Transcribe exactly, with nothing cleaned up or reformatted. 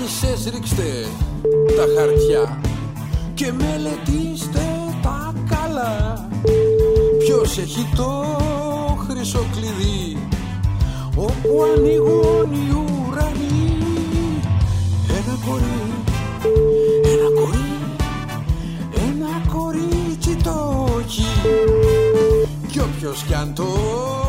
μάγισσες, ρίξτε τα χαρτιά και μελετήστε τα καλά. Ποιος έχει το χρυσό κλειδί όπου ανοίγουν οι ουρανοί? Ένα κορί, ένα κορί, ένα κορίτσι το έχει, κι όποιος κι αν το